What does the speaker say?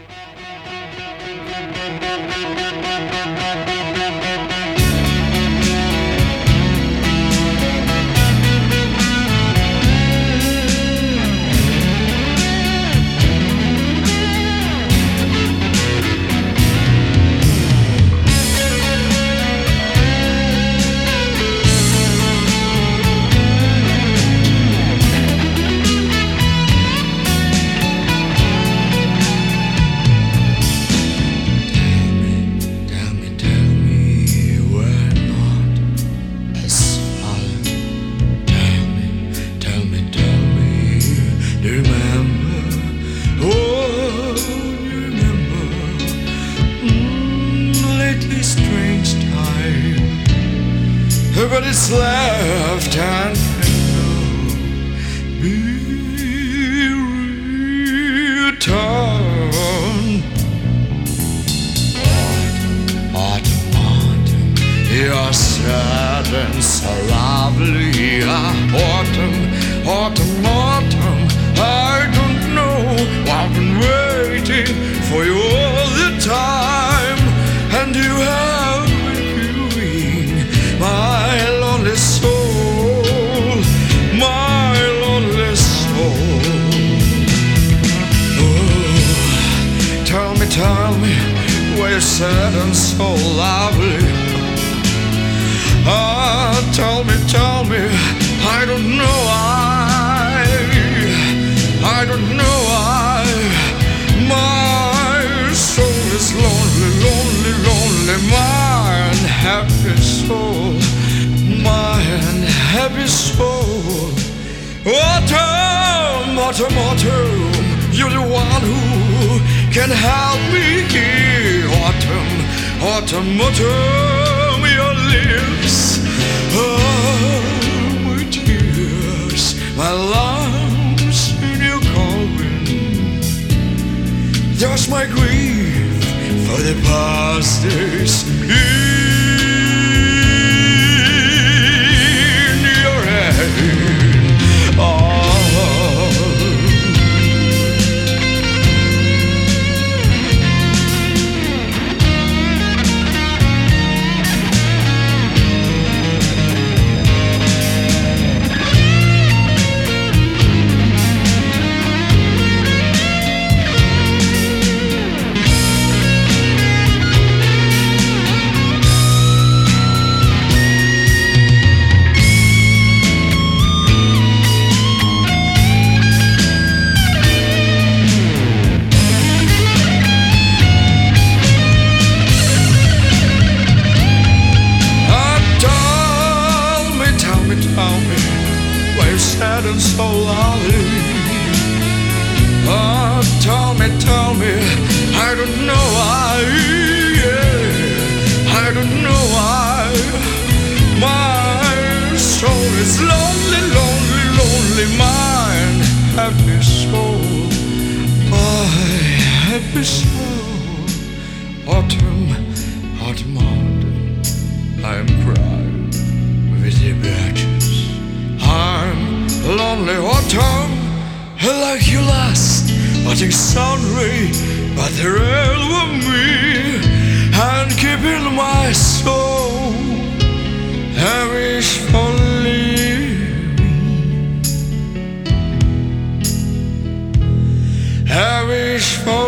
But it's left and cannot be returned. Autumn, autumn, you're sad and so lovely. Autumn, autumn, autumn, I don't know. I've been waiting for you all the time, and you have been viewing my lonely soul, my lonely soul. Oh, tell me, why you're sad and so lovely. Tell me, I don't know why, I don't know why. My soul is lonely, lonely, lonely, my unhappy soul, my unhappy soul. Autumn, autumn, autumn, you're the one who can help me here. Autumn, autumn, autumn, your lips are my tears, my lungs in your cold wind. There's my grief for the past days. Sad and so lovely. Tell me, I don't know why, yeah, I don't know why. My soul is lonely, lonely, lonely, my happy soul, my happy soul. Autumn, autumn, autumn, I'm crying with the birches. I'm lonely autumn, like you last, watching sun ray, but they're over me, and keeping my soul. I wish for living, I wish for